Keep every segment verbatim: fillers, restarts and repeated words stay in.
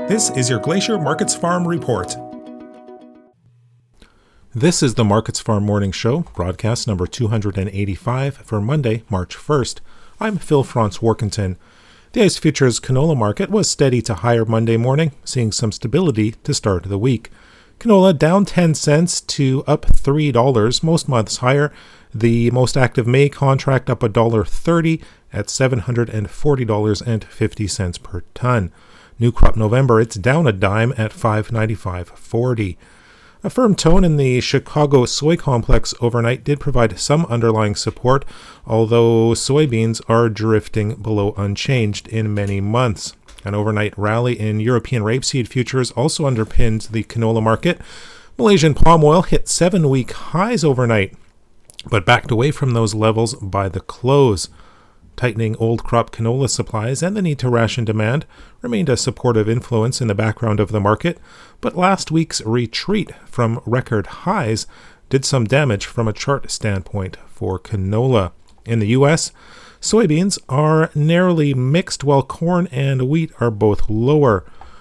This is your Glacier Markets Farm Report. This is the Markets Farm Morning Show, broadcast number two hundred eighty-five for Monday, March first. I'm Phil Franz Workington. The ICE Futures canola market was steady to higher Monday morning, seeing some stability to start the week. Canola down ten cents to up three dollars, most months higher. The most active May contract up one dollar thirty at seven hundred forty dollars and fifty cents per ton. New crop November, it's down a dime at five ninety-five forty. A firm tone in the Chicago soy complex overnight did provide some underlying support, although soybeans are drifting below unchanged in many months. An overnight rally in European rapeseed futures also underpinned the canola market. Malaysian palm oil hit seven-week highs overnight, but backed away from those levels by the close. Tightening old crop canola supplies and the need to ration demand remained a supportive influence in the background of the market, but last week's retreat from record highs did some damage from a chart standpoint for canola. In the U S, soybeans are narrowly mixed while corn and wheat are both lower.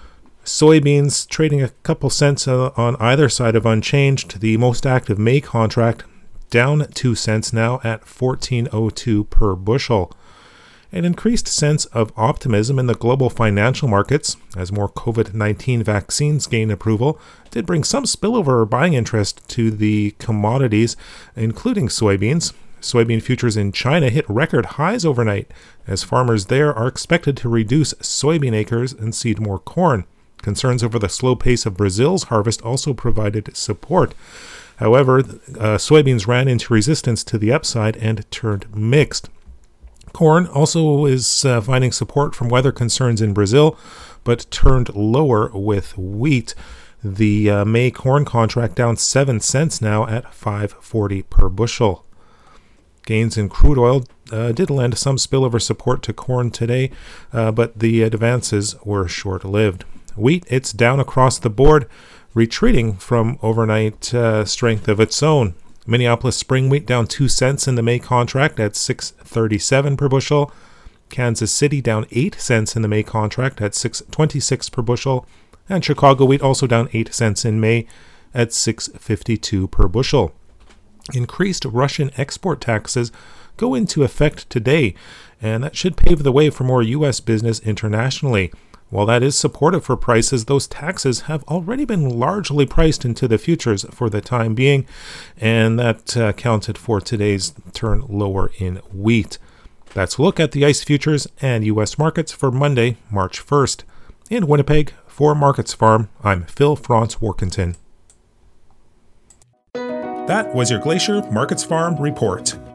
Soybeans trading a couple cents on either side of unchanged. The most active May contract down two cents now at fourteen oh two per bushel. An increased sense of optimism in the global financial markets as more covid nineteen vaccines gain approval did bring some spillover buying interest to the commodities, including soybeans. Soybean futures in China hit record highs overnight as farmers there are expected to reduce soybean acres and seed more corn. Concerns over the slow pace of Brazil's harvest also provided support. However, uh, soybeans ran into resistance to the upside and turned mixed. Corn also is uh, finding support from weather concerns in Brazil, but turned lower with wheat. The uh, May corn contract down seven cents now at five forty per bushel. Gains in crude oil uh, did lend some spillover support to corn today, uh, but the advances were short-lived. Wheat, it's down across the board, retreating from overnight uh, strength of its own. Minneapolis spring wheat down two cents in the May contract at six thirty-seven per bushel. Kansas City down eight cents in the May contract at six twenty-six per bushel. And Chicago wheat also down eight cents in May at six fifty-two per bushel. Increased Russian export taxes go into effect today, and that should pave the way for more U S business internationally. While that is supportive for prices, those taxes have already been largely priced into the futures for the time being, and that uh, accounted for today's turn lower in wheat. That's a look at the ICE futures and U S markets for Monday, March first. In Winnipeg, for Markets Farm, I'm Phil Franz Workington. That was your Glacier Markets Farm Report.